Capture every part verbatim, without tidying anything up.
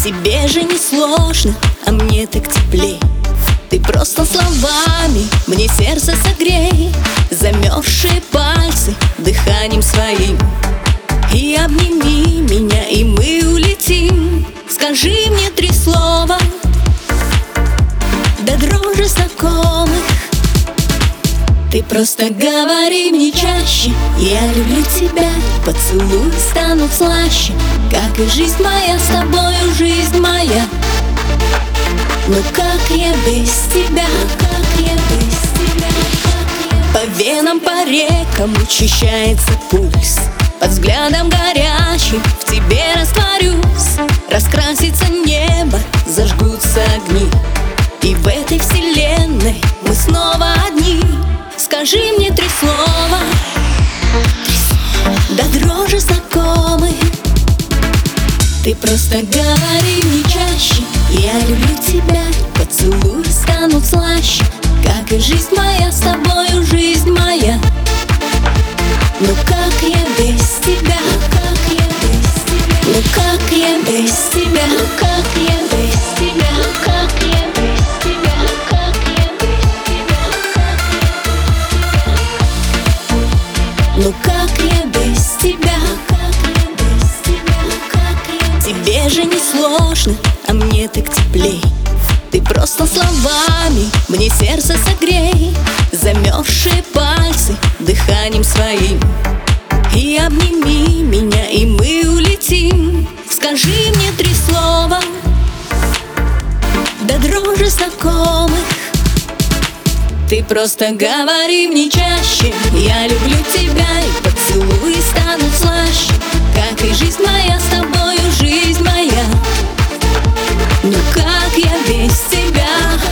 Тебе же не сложно, а мне так теплей. Ты просто словами мне сердце согрей, замерзшие пальцы дыханием своим. И обними меня, и мы улетим. Скажи мне три слова, до дрожи знакомых. Ты просто говори мне чаще: я люблю тебя, поцелуи станут слаще, как и жизнь моя с тобою, жизнь моя. Ну как я без тебя, как я без тебя, как я... По венам, по рекам учащается пульс, под взглядом горячим в тебе растворюсь. Раскрасится небо, зажгутся огни, и в этой вселенной мы снова одни. Скажи мне три слова, до дрожи знакомы. Ты просто говори мне чаще: я люблю тебя, поцелуи станут слаще, как и жизнь моя с тобою, жизнь моя. Ну как я без тебя, как я без тебя, ну как я без тебя, ну как я без тебя, как я без тебя, как я без тебя, ну как я без тебя, как я без тебя, как я. Тебе же не сложно, а мне так теплей. Ты просто словами мне сердце согрей, замерзшие пальцы дыханием своим. И обними меня, и мы улетим. Скажи мне три слова, до дрожи знакомых. Ты просто говори мне чаще: я люблю тебя, и поцелуи станут слаще, как и жизнь моя с тобою, жизнь моя. Ну как я без тебя,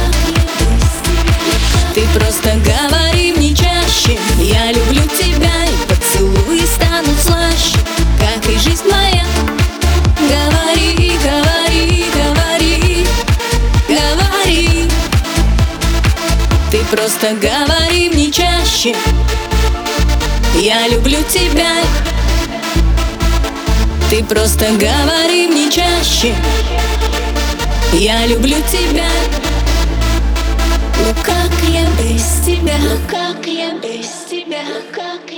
ты просто говори мне чаще: я люблю тебя, и поцелуи станут слаще, как и жизнь моя. Говори, говори, говори, говори. Ты просто говори мне чаще: я люблю тебя. Ты просто говори мне чаще: я люблю тебя. Ну как я без тебя, ну как я без тебя, как